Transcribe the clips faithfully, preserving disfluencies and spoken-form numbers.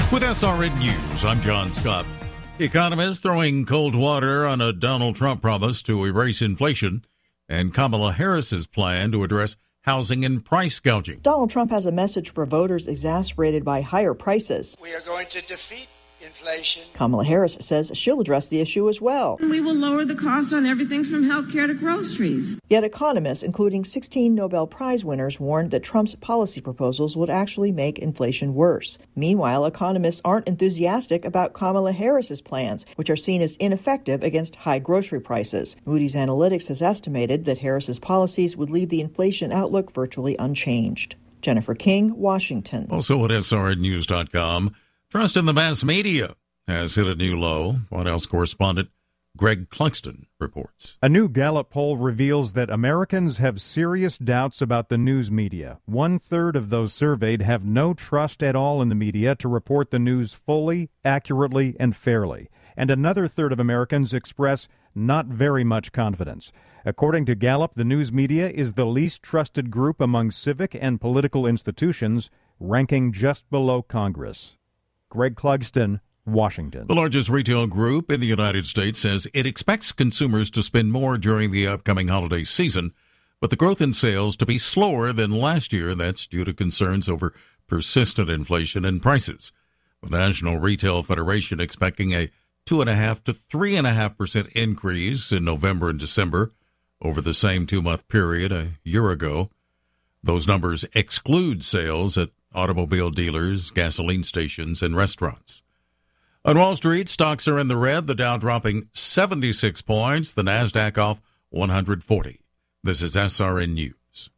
With S R N News, I'm John Scott. Economists throwing cold water on a Donald Trump promise to erase inflation and Kamala Harris's plan to address housing and price gouging. Donald Trump has a message for voters exasperated by higher prices. We are going to defeat inflation. Kamala Harris says she'll address the issue as well. We will lower the cost on everything from health care to groceries. Yet economists, including sixteen Nobel Prize winners, warned that Trump's policy proposals would actually make inflation worse. Meanwhile, economists aren't enthusiastic about Kamala Harris's plans, which are seen as ineffective against high grocery prices. Moody's Analytics has estimated that Harris's policies would leave the inflation outlook virtually unchanged. Jennifer King, Washington. Also at S R N news dot com. Trust in the mass media has hit a new low. White House correspondent Greg Clugston reports. A new Gallup poll reveals that Americans have serious doubts about the news media. One-third of those surveyed have no trust at all in the media to report the news fully, accurately, and fairly. And another third of Americans express not very much confidence. According to Gallup, the news media is the least trusted group among civic and political institutions, ranking just below Congress. Greg Clugston, Washington. The largest retail group in the United States says it expects consumers to spend more during the upcoming holiday season, but the growth in sales to be slower than last year. That's due to concerns over persistent inflation and prices. The National Retail Federation expecting a two and a half to three and a half percent increase in November and December over the same two-month period a year ago. Those numbers exclude sales at automobile dealers, gasoline stations, and restaurants. On Wall Street, stocks are in the red, the Dow dropping seventy-six points, the NASDAQ off one hundred forty. This is S R N News.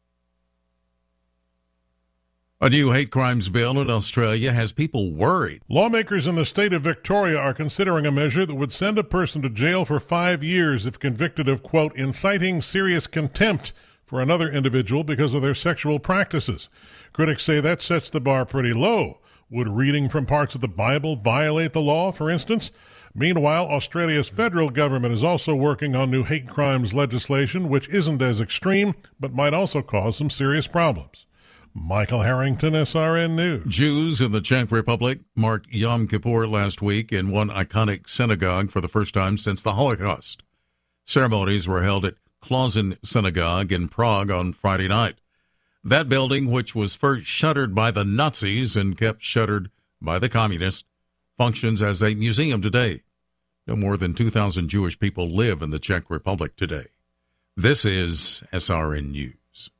A new hate crimes bill in Australia has people worried. Lawmakers in the state of Victoria are considering a measure that would send a person to jail for five years if convicted of, quote, inciting serious contempt for another individual because of their sexual practices. Critics say that sets the bar pretty low. Would reading from parts of the Bible violate the law, for instance? Meanwhile, Australia's federal government is also working on new hate crimes legislation, which isn't as extreme, but might also cause some serious problems. Michael Harrington, S R N News. Jews in the Czech Republic marked Yom Kippur last week in one iconic synagogue for the first time since the Holocaust. Ceremonies were held at Klausen Synagogue in Prague on Friday night. That building, which was first shuttered by the Nazis and kept shuttered by the communists, functions as a museum today. No more than two thousand Jewish people live in the Czech Republic today. This is S R N News.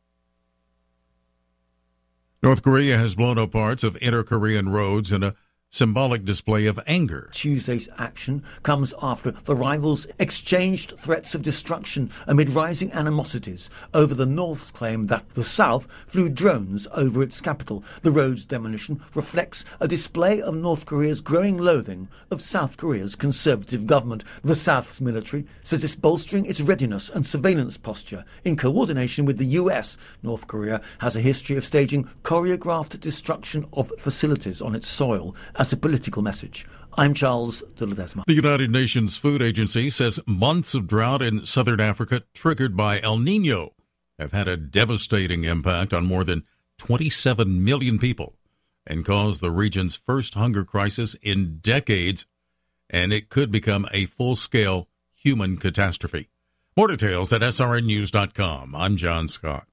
North Korea has blown up parts of inter-Korean roads in a symbolic display of anger. Tuesday's action comes after the rivals exchanged threats of destruction amid rising animosities over the North's claim that the South flew drones over its capital. The road's demolition reflects a display of North Korea's growing loathing of South Korea's conservative government. The South's military says it's bolstering its readiness and surveillance posture in coordination with the U S. North Korea has a history of staging choreographed destruction of facilities on its soil as a political message. I'm Charles de Ledesma. The United Nations Food Agency says months of drought in southern Africa triggered by El Nino have had a devastating impact on more than twenty-seven million people and caused the region's first hunger crisis in decades, and it could become a full-scale human catastrophe. More details at S R N news dot com. I'm John Scott.